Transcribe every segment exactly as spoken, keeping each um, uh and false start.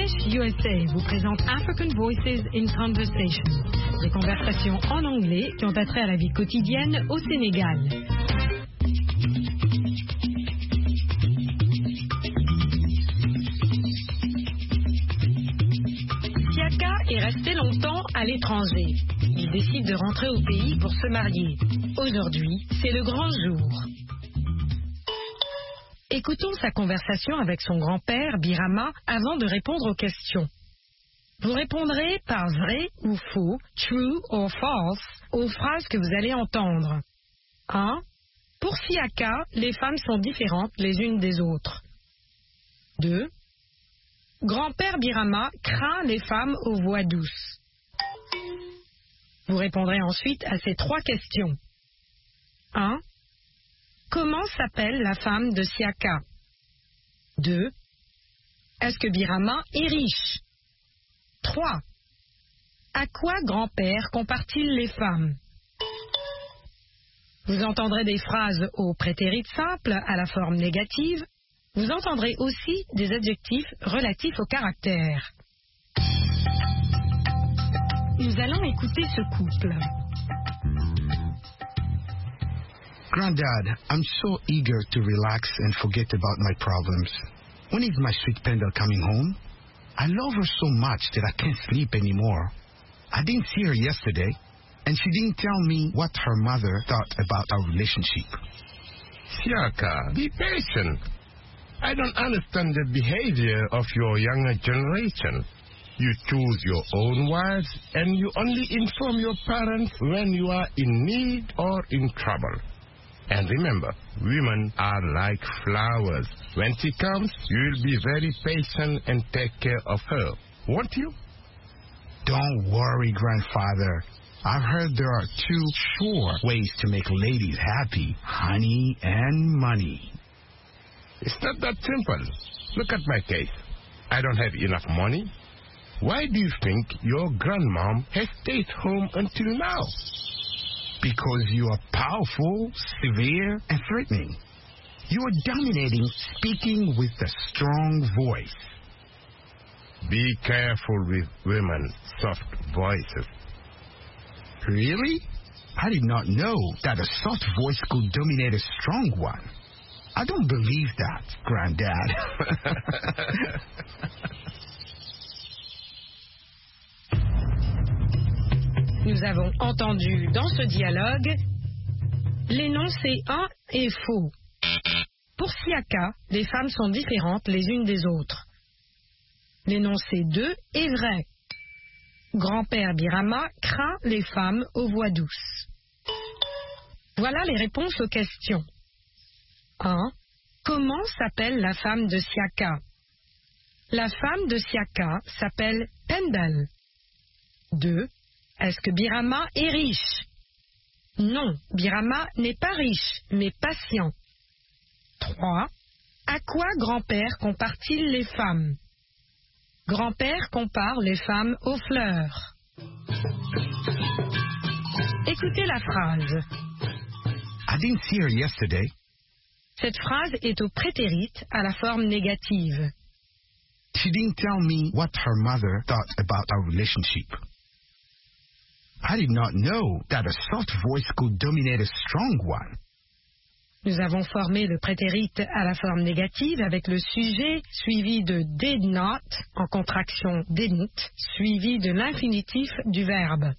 English U S A vous présente African Voices in Conversation, des conversations en anglais qui ont attrait à la vie quotidienne au Sénégal. Siaka est resté longtemps à l'étranger. Il décide de rentrer au pays pour se marier. Aujourd'hui, c'est le grand jour. Écoutons sa conversation avec son grand-père, Birama, avant de répondre aux questions. Vous répondrez par vrai ou faux, true or false, aux phrases que vous allez entendre. un. Pour Siaka, les femmes sont différentes les unes des autres. deux. Grand-père Birama craint les femmes aux voix douces. Vous répondrez ensuite à ces trois questions. un. Comment s'appelle la femme de Siaka? deux. Est-ce que Birama est riche? trois. À quoi grand-père compare-t-il les femmes? Vous entendrez des phrases au prétérit simple à la forme négative. Vous entendrez aussi des adjectifs relatifs au caractère. Nous allons écouter ce couple. Granddad, I'm so eager to relax and forget about my problems. When is my sweet Pendle coming home? I love her so much that I can't sleep anymore. I didn't see her yesterday, and she didn't tell me what her mother thought about our relationship. Siaka, be patient. I don't understand the behavior of your younger generation. You choose your own wives, and you only inform your parents when you are in need or in trouble. And remember, women are like flowers. When she comes, you will be very patient and take care of her, won't you? Don't worry, Grandfather. I've heard there are two sure ways to make ladies happy, honey and money. It's not that simple. Look at my case. I don't have enough money. Why do you think your grandmom has stayed home until now? Because you are powerful, severe, and threatening. You are dominating, speaking with a strong voice. Be careful with women's soft voices. Really? I did not know that a soft voice could dominate a strong one. I don't believe that, Granddad. Nous avons entendu dans ce dialogue l'énoncé un est faux. Pour Siaka, les femmes sont différentes les unes des autres. L'énoncé deux est vrai. Grand-père Birama craint les femmes aux voix douces. Voilà les réponses aux questions. un. Comment s'appelle la femme de Siaka? La femme de Siaka s'appelle Pendle. deux. Est-ce que Birama est riche? Non, Birama n'est pas riche, mais patient. trois. À quoi grand-père compare-t-il les femmes? Grand-père compare les femmes aux fleurs. Écoutez la phrase. I didn't see her yesterday. Cette phrase est au prétérit à la forme négative. She didn't tell me what her mother thought about our relationship. I did not know that a soft voice could dominate a strong one. Nous avons formé le prétérit à la forme négative avec le sujet suivi de did not, en contraction didn't, suivi de l'infinitif du verbe.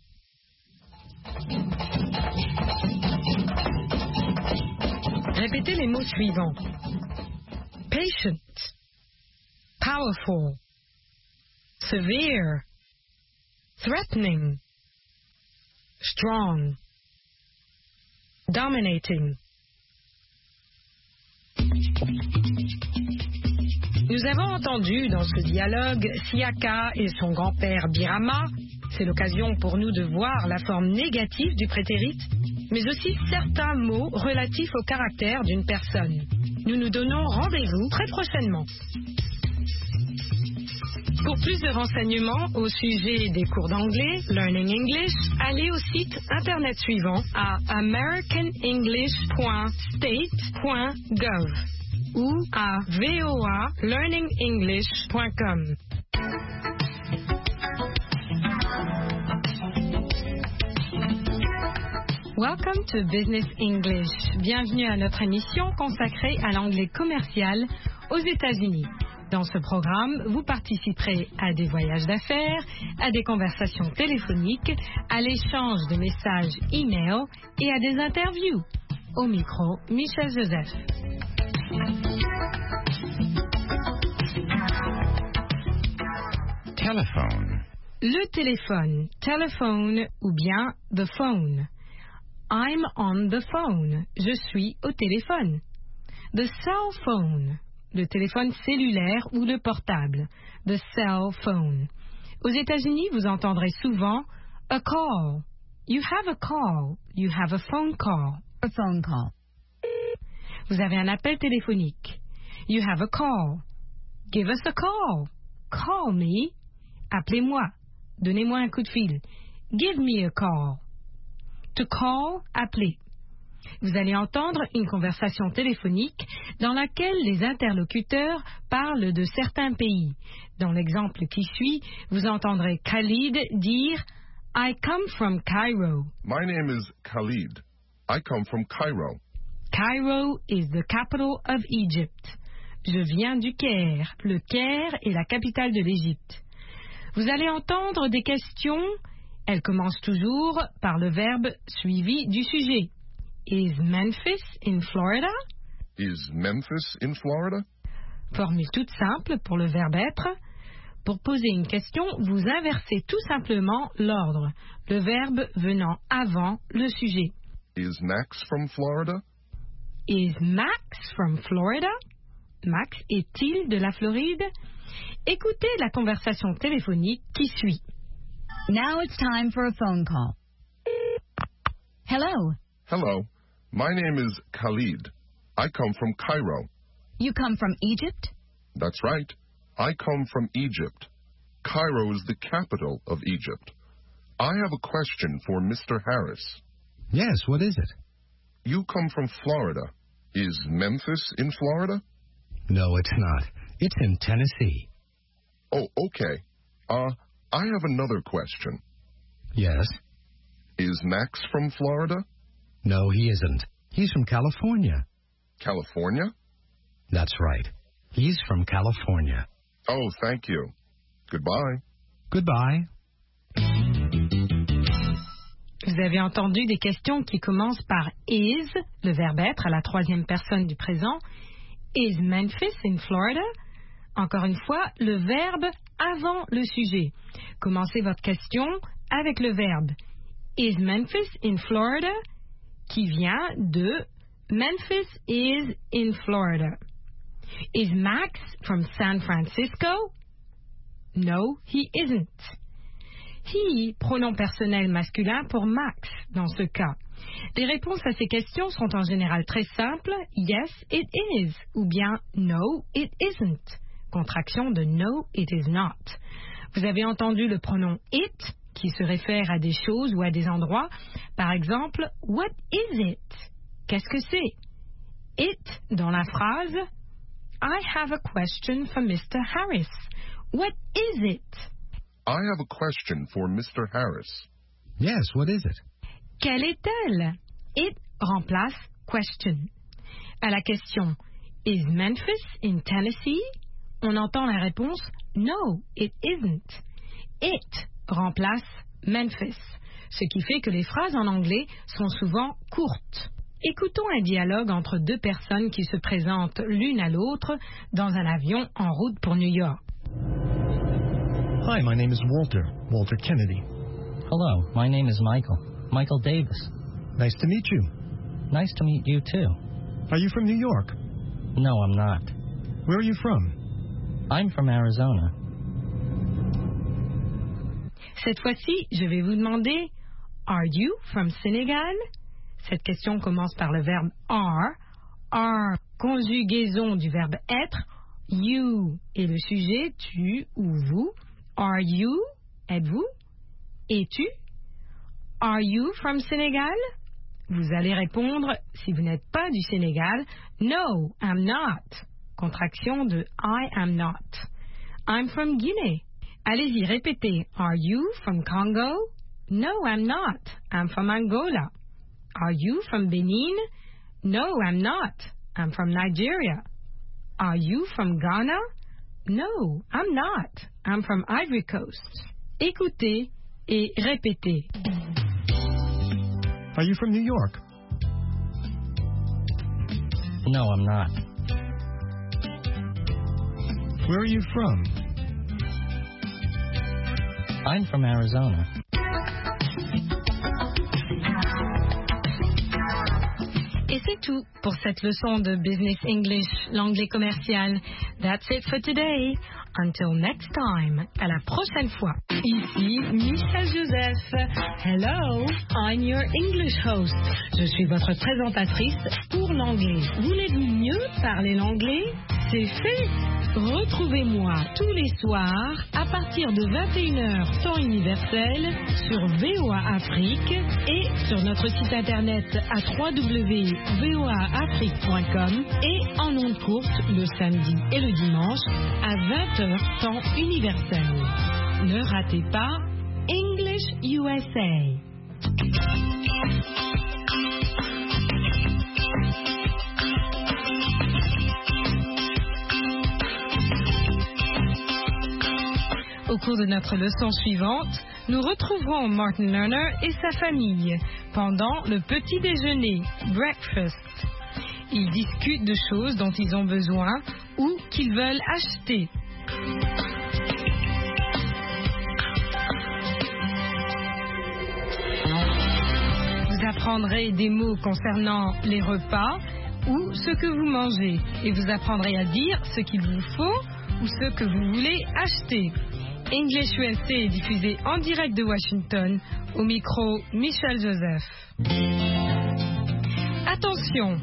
Répétez les mots suivants. Patient, powerful, severe, threatening, strong, dominating. Nous avons entendu dans ce dialogue Siaka et son grand-père Birama. C'est l'occasion pour nous de voir la forme négative du prétérit, mais aussi certains mots relatifs au caractère d'une personne. Nous nous donnons rendez-vous très prochainement. Pour plus de renseignements au sujet des cours d'anglais, Learning English, allez au site internet suivant à american english point state point gov ou à voa learning english point com. Welcome to Business English. Bienvenue à notre émission consacrée à l'anglais commercial aux États-Unis. Dans ce programme, vous participerez à des voyages d'affaires, à des conversations téléphoniques, à l'échange de messages e-mail et à des interviews. Au micro, Michel Joseph. Telephone. Le téléphone, telephone ou bien the phone. I'm on the phone. Je suis au téléphone. The cell phone. Le téléphone cellulaire ou le portable. The cell phone. Aux États-Unis, vous entendrez souvent a call. You have a call. You have a phone call. A phone call. Vous avez un appel téléphonique. You have a call. Give us a call. Call me. Appelez-moi. Donnez-moi un coup de fil. Give me a call. To call, appeler. Vous allez entendre une conversation téléphonique dans laquelle les interlocuteurs parlent de certains pays. Dans l'exemple qui suit, vous entendrez Khalid dire « I come from Cairo ». My name is Khalid. I come from Cairo. Cairo is the capital of Egypt. Je viens du Caire. Le Caire est la capitale de l'Égypte. Vous allez entendre des questions. Elles commencent toujours par le verbe suivi du sujet. Is Memphis in Florida? Is Memphis in Florida? Formule toute simple pour le verbe être. Pour poser une question, vous inversez tout simplement l'ordre, le verbe venant avant le sujet. Is Max from Florida? Is Max from Florida? Max est-il de la Floride? Écoutez la conversation téléphonique qui suit. Now it's time for a phone call. Hello. Hello. My name is Khalid. I come from Cairo. You come from Egypt? That's right. I come from Egypt. Cairo is the capital of Egypt. I have a question for Mister Harris. Yes, what is it? You come from Florida. Is Memphis in Florida? No, it's not. It's in Tennessee. Oh, okay. Uh, I have another question. Yes? Is Max from Florida? No, he isn't. He's from California. California? That's right. He's from California. Oh, thank you. Goodbye. Goodbye. Vous avez entendu des questions qui commencent par is, le verbe être à la troisième personne du présent. Is Memphis in Florida? Encore une fois, le verbe avant le sujet. Commencez votre question avec le verbe Is Memphis in Florida? Qui vient de Memphis is in Florida. Is Max from San Francisco? No, he isn't. He, pronom personnel masculin pour Max dans ce cas. Les réponses à ces questions sont en général très simples. Yes, it is. Ou bien no, it isn't. Contraction de no, it is not. Vous avez entendu le pronom it, qui se réfère à des choses ou à des endroits. Par exemple, what is it? Qu'est-ce que c'est? It, dans la phrase, I have a question for Mister Harris. What is it? I have a question for Mister Harris. Yes, what is it? Quelle est-elle? It remplace question. À la question Is Memphis in Tennessee? On entend la réponse No, it isn't. It remplace Memphis, ce qui fait que les phrases en anglais sont souvent courtes. Écoutons un dialogue entre deux personnes qui se présentent l'une à l'autre dans un avion en route pour New York. Hi, my name is Walter, Walter Kennedy. Hello, my name is Michael, Michael Davis. Nice to meet you. Nice to meet you too. Are you from New York? No, I'm not. Where are you from? I'm from Arizona. Cette fois-ci, je vais vous demander Are you from Senegal? Cette question commence par le verbe are. Are, conjugaison du verbe être. You est le sujet, tu ou vous. Are you? Êtes-vous? Es-tu? Are you from Senegal? Vous allez répondre, si vous n'êtes pas du Sénégal, No, I'm not. Contraction de I am not. I'm from Guinée. Allez-y, répétez. Are you from Congo? No, I'm not. I'm from Angola. Are you from Benin? No, I'm not. I'm from Nigeria. Are you from Ghana? No, I'm not. I'm from Ivory Coast. Écoutez et répétez. Are you from New York? No, I'm not. Where are you from? I'm from Arizona. Et c'est tout pour cette leçon de Business English, l'anglais commercial. That's it for today. Until next time. À la prochaine fois. Ici Michel Joseph. Hello, I'm your English host. Je suis votre présentatrice pour l'anglais. Voulez-vous mieux parler l'anglais? C'est fait. Retrouvez-moi tous les soirs à partir de vingt et une heures temps universel sur V O A Afrique et sur notre site internet à w w w point v o a afrique point com et en ondes courtes le samedi et le dimanche à vingt heures temps universel. Ne ratez pas English U S A. Au cours de notre leçon suivante, nous retrouverons Martin Lerner et sa famille pendant le petit déjeuner, breakfast. Ils discutent de choses dont ils ont besoin ou qu'ils veulent acheter. Vous apprendrez des mots concernant les repas ou ce que vous mangez et vous apprendrez à dire ce qu'il vous faut ou ce que vous voulez acheter. English U S A est diffusé en direct de Washington, au micro Michel Joseph. Attention,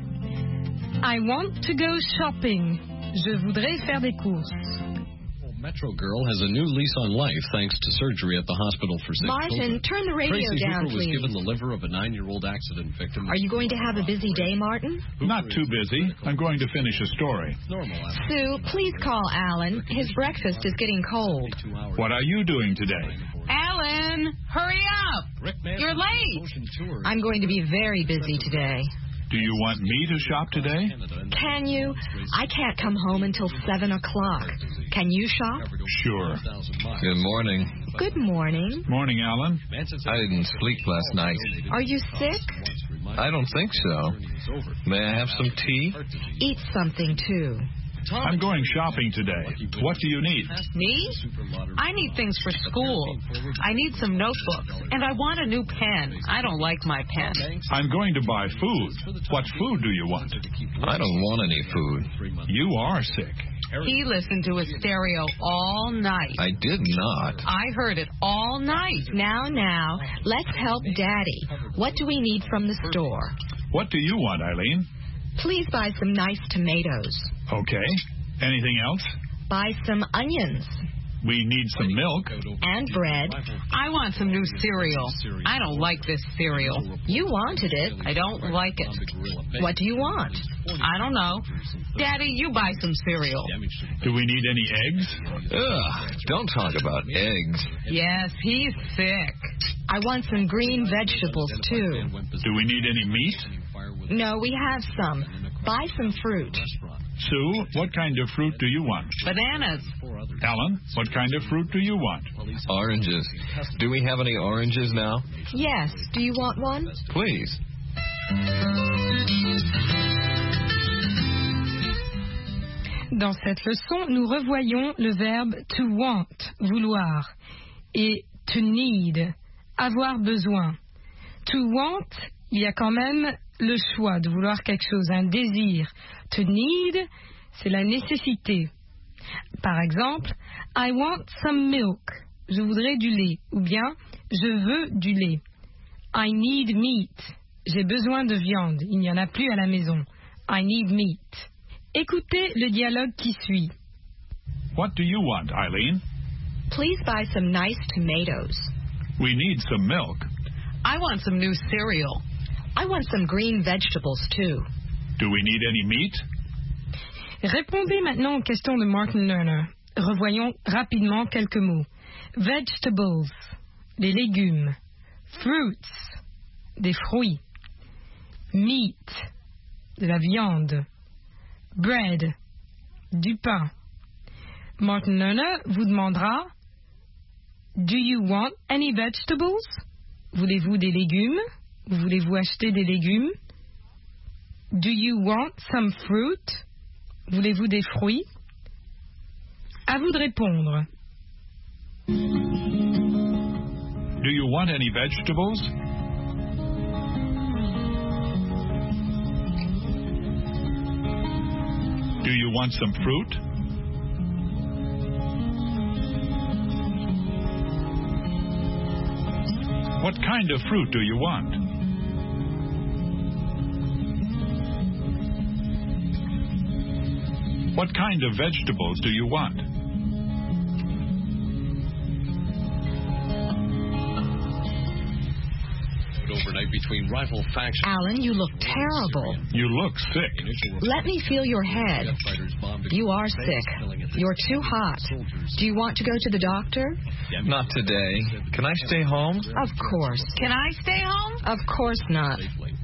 I want to go shopping. Je voudrais faire des courses. Metro Girl has a new lease on life thanks to surgery at the hospital for sick Martin, children. turn the radio Tracy down, Hooper was please. given the liver of a nine-year-old accident victim. Are you going to have a busy day, Martin? Not too busy. I'm going to finish a story. Normal after Sue, please call Alan. His breakfast is getting cold. What are you doing today? Alan, hurry up! Rick Manson You're late. Ocean Tour. I'm going to be very busy today. Do you want me to shop today? Can you? I can't come home until seven o'clock. Can you shop? Sure. Good morning. Good morning. Morning, Alan. I didn't sleep last night. Are you sick? I don't think so. May I have some tea? Eat something, too. I'm going shopping today. What do you need? Me? I need things for school. I need some notebooks. And I want a new pen. I don't like my pen. I'm going to buy food. What food do you want? I don't want any food. You are sick. He listened to his stereo all night. I did not. I heard it all night. Now, now, let's help Daddy. What do we need from the store? What do you want, Eileen? Please buy some nice tomatoes. Okay. Anything else? Buy some onions. We need some milk. And bread. I want some new cereal. I don't like this cereal. You wanted it. I don't like it. What do you want? I don't know. Daddy, you buy some cereal. Do we need any eggs? Ugh, don't talk about eggs. Yes, he's sick. I want some green vegetables, too. Do we need any meat? No, we have some. Buy some fruit. Sue, what kind of fruit do you want? Bananas. Alan, what kind of fruit do you want? Oranges. Do we have any oranges now? Yes. Do you want one? Please. Dans cette leçon, nous revoyons le verbe to want, vouloir, et to need, avoir besoin. To want, il y a quand même le choix de vouloir quelque chose, un désir. To need, c'est la nécessité. Par exemple, I want some milk. Je voudrais du lait. Ou bien, je veux du lait. I need meat. J'ai besoin de viande. Il n'y en a plus à la maison. I need meat. Écoutez le dialogue qui suit. What do you want, Eileen? Please buy some nice tomatoes. We need some milk. I want some new cereal. I want some green vegetables, too. Do we need any meat? Répondez maintenant aux questions de Martin Lerner. Revoyons rapidement quelques mots. Vegetables, les légumes. Fruits, des fruits. Meat, de la viande. Bread, du pain. Martin Lerner vous demandera Do you want any vegetables? Voulez-vous des légumes? Voulez-vous acheter des légumes? Do you want some fruit? Voulez-vous des fruits? À vous de répondre. Do you want any vegetables? Do you want some fruit? What kind of fruit do you want? What kind of vegetables do you want? Overnight between rival factions. Alan, you look terrible. You look sick. Let me feel your head. You are sick. You're too hot. Do you want to go to the doctor? Not today. Can I stay home? Of course. Can I stay home? Of course not.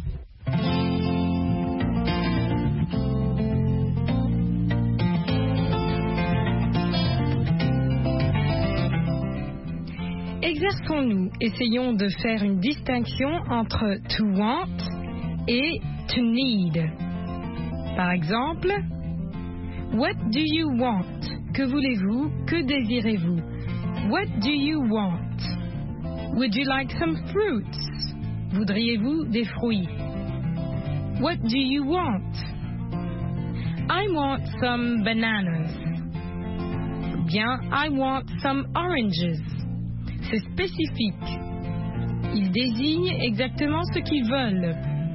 Exerçons-nous, essayons de faire une distinction entre to want et to need. Par exemple, what do you want? Que voulez-vous? Que désirez-vous? What do you want? Would you like some fruits? Voudriez-vous des fruits? What do you want? I want some bananas. Bien, I want some oranges. C'est spécifique. Ils désignent exactement ce qu'ils veulent.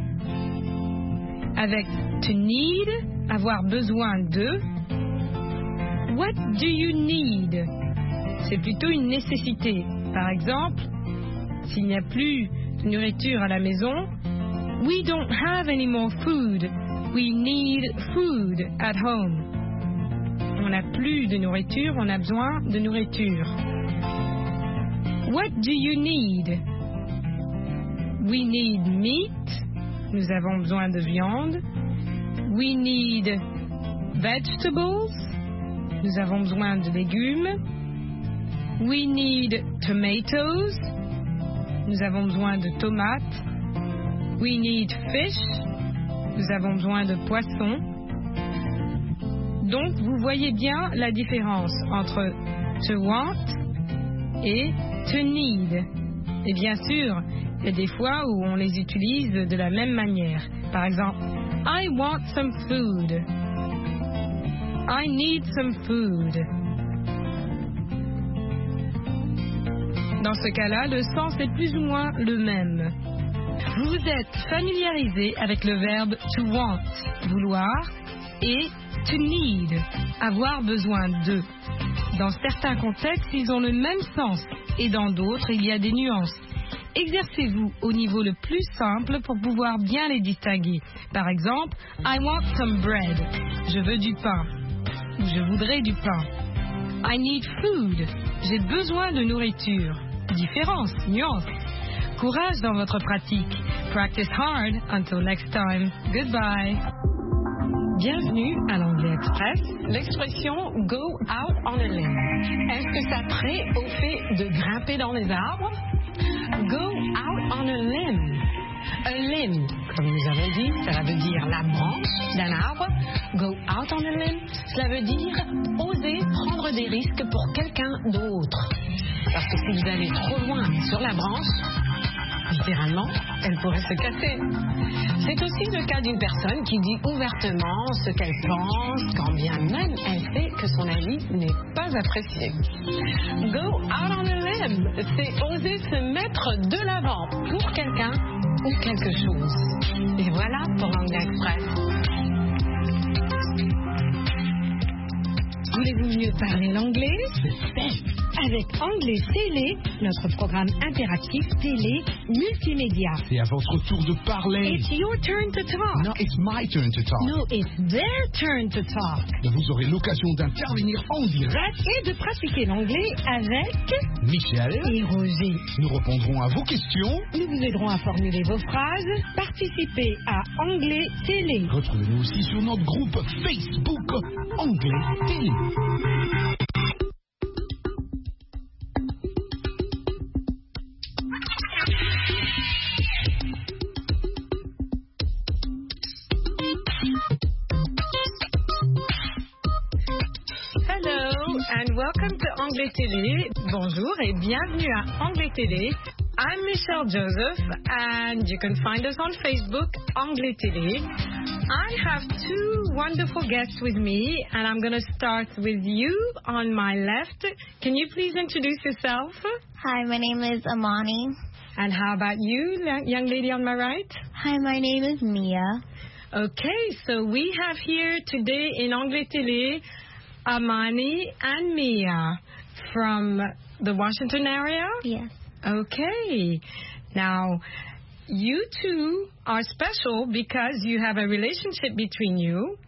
Avec to need, avoir besoin de. What do you need? C'est plutôt une nécessité. Par exemple, s'il n'y a plus de nourriture à la maison, we don't have any more food. We need food at home. On n'a plus de nourriture, on a besoin de nourriture. What do you need? We need meat. Nous avons besoin de viande. We need vegetables. Nous avons besoin de légumes. We need tomatoes. Nous avons besoin de tomates. We need fish. Nous avons besoin de poissons. Donc, vous voyez bien la différence entre to want et to need. Et bien sûr, il y a des fois où on les utilise de la même manière. Par exemple, I want some food. I need some food. Dans ce cas-là, le sens est plus ou moins le même. Vous vous êtes familiarisé avec le verbe to want, vouloir, et to need, avoir besoin de. Dans certains contextes, ils ont le même sens, et dans d'autres, il y a des nuances. Exercez-vous au niveau le plus simple pour pouvoir bien les distinguer. Par exemple, I want some bread. Je veux du pain. Ou je voudrais du pain. I need food. J'ai besoin de nourriture. Différence, nuance. Courage dans votre pratique. Practice hard. Until next time. Goodbye. Bienvenue à l'Anglais Express. L'expression go out on a limb. Est-ce que ça trait au fait de grimper dans les arbres? Go out on a limb. A limb, comme nous avons dit, cela veut dire la branche d'un arbre. Go out on a limb, cela veut dire oser prendre des risques pour quelqu'un d'autre. Parce que si vous allez trop loin sur la branche, littéralement, elle pourrait se casser. C'est aussi le cas d'une personne qui dit ouvertement ce qu'elle pense, quand bien même elle sait que son avis n'est pas apprécié. Go out on a limb, c'est oser se mettre de l'avant pour quelqu'un ou quelque chose. Et voilà pour l'Anglais Express. Voulez-vous mieux parler l'anglais? avec Anglais Télé, notre programme interactif télé multimédia. C'est à votre tour de parler. It's your turn to talk. No, it's my turn to talk. No, it's their turn to talk. Vous aurez l'occasion d'intervenir en direct et de pratiquer l'anglais avec Michel et Roger. Nous répondrons à vos questions. Nous vous aiderons à formuler vos phrases. Participez à Anglais Télé. Retrouvez-nous aussi sur notre groupe Facebook Anglais Télé. And welcome to Anglais Télé. Bonjour et bienvenue à Anglais Télé. I'm Michelle Joseph and you can find us on Facebook, Anglais Télé. I have two wonderful guests with me and I'm going to start with you on my left. Can you please introduce yourself? Hi, my name is Amani. And how about you, young lady on my right? Hi, my name is Mia. Okay, so we have here today in Anglais Télé Amani and Mia from the Washington area? Yes. Okay. Now, you two are special because you have a relationship between you.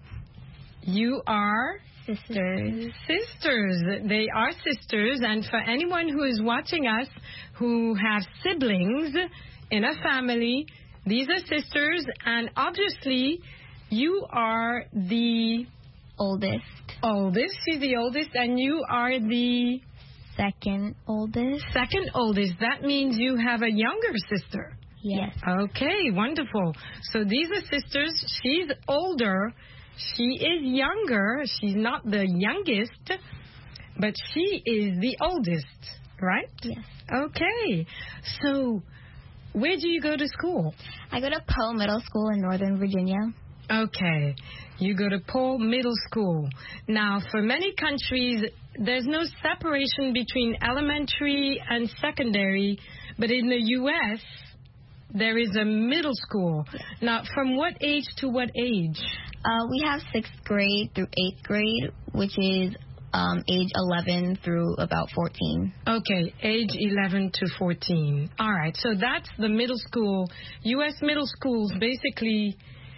You are sisters. Sisters. They are sisters. And for anyone who is watching us who have siblings in a family, these are sisters. And obviously, you are the oldest. Oldest. She's the oldest, and you are the second oldest. Second oldest. That means you have a younger sister. Yes. Okay, wonderful. So these are sisters. She's older. She is younger. She's not the youngest, but she is the oldest, right? Yes. Okay. So where do you go to school? I go to Poe Middle School in Northern Virginia. Okay. You go to Poe Middle School. Now, for many countries, there's no separation between elementary and secondary, but in the U S, there is a middle school. Now, from what age to what age? Uh, we have sixth grade through eighth grade, which is um, age eleven through about fourteen. Okay, age eleven to fourteen. All right, so that's the middle school. U S middle schools basically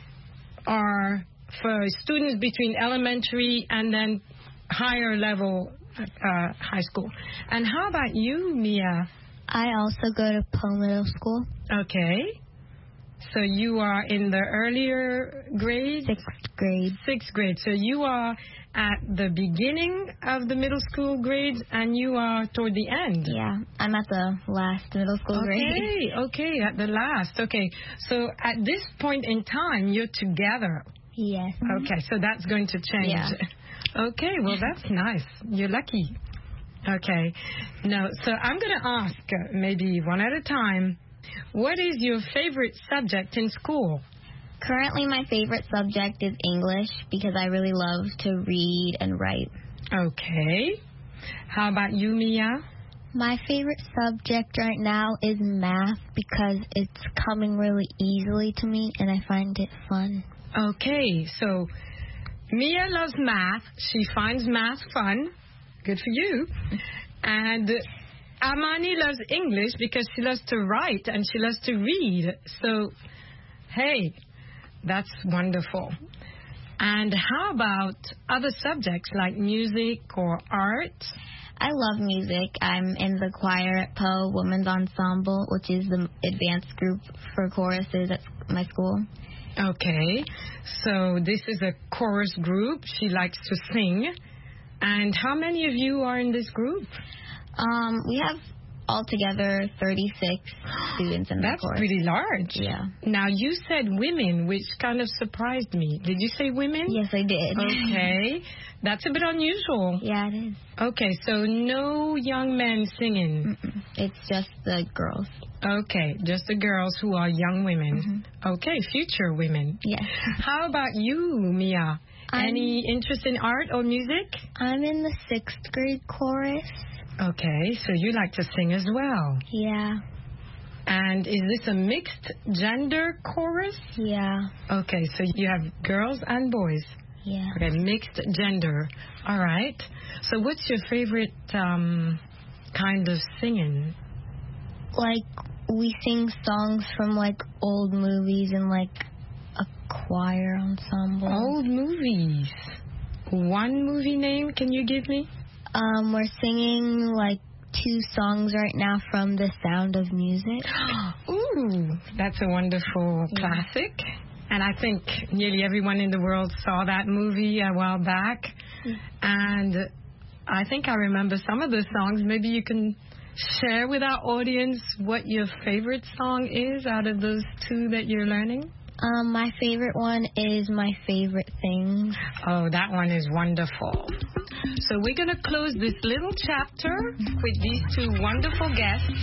are for students between elementary and then higher level uh, high school. And how about you, Mia? I also go to Poe Middle School. Okay. So you are in the earlier grade? Sixth grade. Sixth grade. So you are at the beginning of the middle school grades and you are toward the end? Yeah, I'm at the last middle school okay, grade. Okay, okay, at the last. Okay, so at this point in time, you're together? Yes. Okay, so that's going to change. Yeah. Okay, well, that's nice. You're lucky. Okay. No, so I'm going to ask, uh, maybe one at a time, what is your favorite subject in school? Currently, my favorite subject is English because I really love to read and write. Okay. How about you, Mia? My favorite subject right now is math because it's coming really easily to me and I find it fun. Okay, so Mia loves math. She finds math fun. Good for you. And Amani loves English because she loves to write and she loves to read. So, hey, that's wonderful. And how about other subjects like music or art? I love music. I'm in the choir at Poe Women's Ensemble, which is the advanced group for choruses at my school. Okay, so this is a chorus group. She likes to sing. And how many of you are in this group? Um, we have altogether thirty-six students in the That's chorus. pretty large. Yeah. Now, you said women, which kind of surprised me. Did you say women? Yes, I did. Okay. That's a bit unusual. Yeah, it is. Okay, so no young men singing. Mm-mm. It's just the girls. Okay, just the girls who are young women. Mm-hmm. Okay, future women. Yes. How about you, Mia? I'm, Any interest in art or music? I'm in the sixth grade chorus. Okay, so you like to sing as well. Yeah. And is this a mixed gender chorus? Yeah. Okay, so you have girls and boys. Yeah. Okay, mixed gender. All right. So what's your favorite um, kind of singing? Like, we sing songs from, like, old movies and, like, a choir ensemble. Old movies. One movie name can you give me? Um, we're singing, like, two songs right now from The Sound of Music. Ooh, that's a wonderful yeah. classic. And I think nearly everyone in the world saw that movie a while back. Mm. And I think I remember some of the songs. Maybe you can share with our audience what your favorite song is out of those two that you're learning. Um, my favorite one is My Favorite Things. Oh, that one is wonderful. So we're going to close this little chapter with these two wonderful guests.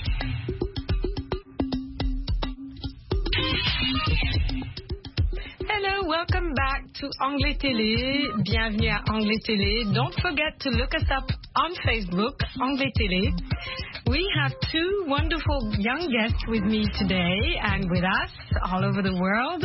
Hello, welcome back to Anglais Télé. Bienvenue à Anglais Télé. Don't forget to look us up on Facebook, Anglais Télé. We have two wonderful young guests with me today and with us all over the world.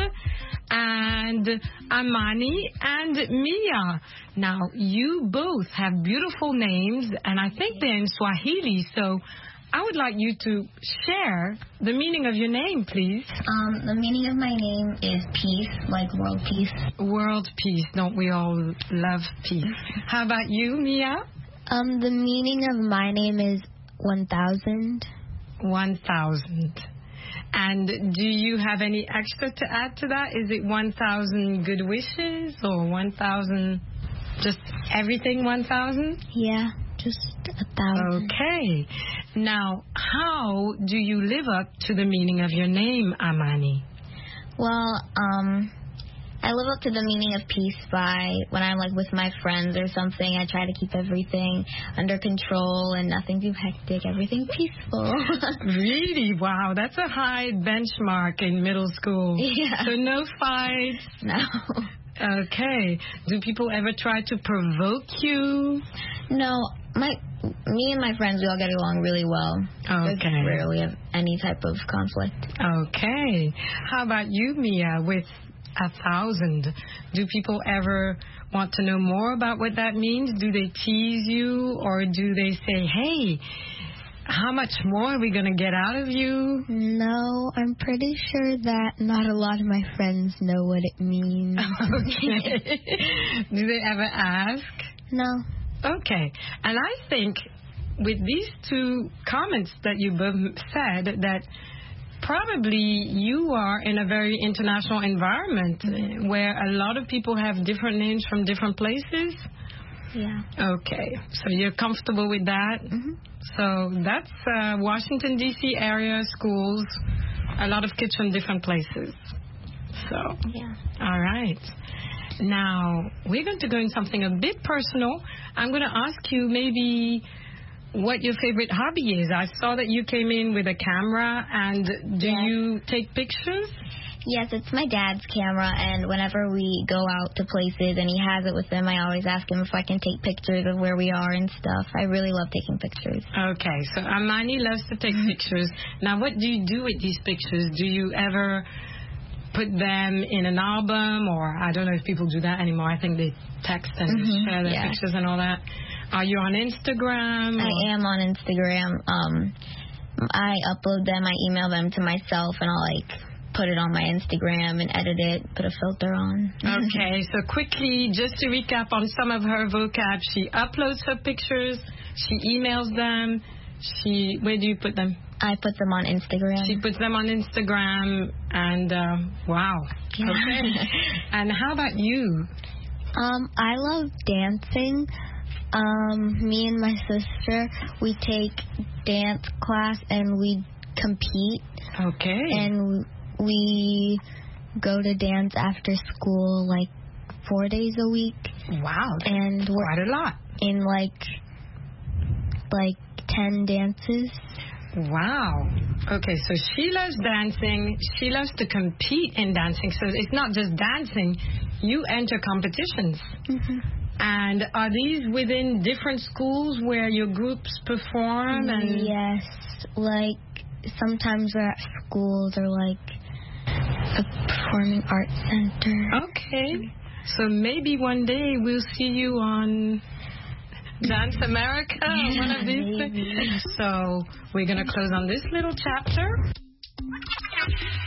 And Amani and Mia. Now, you both have beautiful names, and I think they're in Swahili, so I would like you to share the meaning of your name, please. Um, the meaning of my name is peace, like world peace. World peace. Don't we all love peace? How about you, Mia? Um, the meaning of my name is one thousand. one thousand. And do you have any extra to add to that? Is it one thousand good wishes or one thousand, just everything one thousand? Yeah, just a thousand. Okay. Now, how do you live up to the meaning of your name, Amani? Well, um, I live up to the meaning of peace by when I'm like with my friends or something, I try to keep everything under control and nothing too hectic, everything peaceful. Really? Wow, that's a high benchmark in middle school. Yeah. So no fights? No. Okay. Do people ever try to provoke you? No. My, me and my friends, we all get along really well. Okay. We rarely have any type of conflict. Okay. How about you, Mia, with a thousand? Do people ever want to know more about what that means? Do they tease you, or do they say, hey, how much more are we going to get out of you? No, I'm pretty sure that not a lot of my friends know what it means. Okay. Do they ever ask? No. Okay. And I think with these two comments that you both said, that probably you are in a very international environment mm-hmm. where a lot of people have different names from different places. Yeah. Okay. So you're comfortable with that? Mm-hmm. So that's uh, Washington, D C area schools, a lot of kids from different places. So, yeah. All right. Now, we're going to go in something a bit personal. I'm going to ask you maybe what your favorite hobby is. I saw that you came in with a camera, and do yes. you take pictures? Yes, it's my dad's camera, and whenever we go out to places and he has it with him, I always ask him if I can take pictures of where we are and stuff. I really love taking pictures. Okay, so Amani loves to take pictures. Now, what do you do with these pictures? Do you ever put them in an album, or I don't know if people do that anymore. I think they text and mm-hmm. share their yeah. pictures and all that. Are you on Instagram? I or? am on Instagram. Um, I upload them, I email them to myself, and I'll like put it on my Instagram and edit it, put a filter on. Okay, so quickly, just to recap on some of her vocab, she uploads her pictures, she emails them, she, where do you put them? I put them on Instagram. She puts them on Instagram, and uh, wow. Yeah. Okay. And how about you? Um, I love dancing. Um, me and my sister, we take dance class and we compete. Okay. And we go to dance after school like four days a week. Wow. And we're quite a lot. In like like ten dances. Wow. Okay, so she loves dancing. She loves to compete in dancing. So it's not just dancing. You enter competitions. Mm-hmm. And are these within different schools where your groups perform? And yes. Like, sometimes we're at schools or, like, a performing arts center. Okay. So maybe one day we'll see you on Dance America, Yeah, one of these maybe. things. So we're going to close on this little chapter.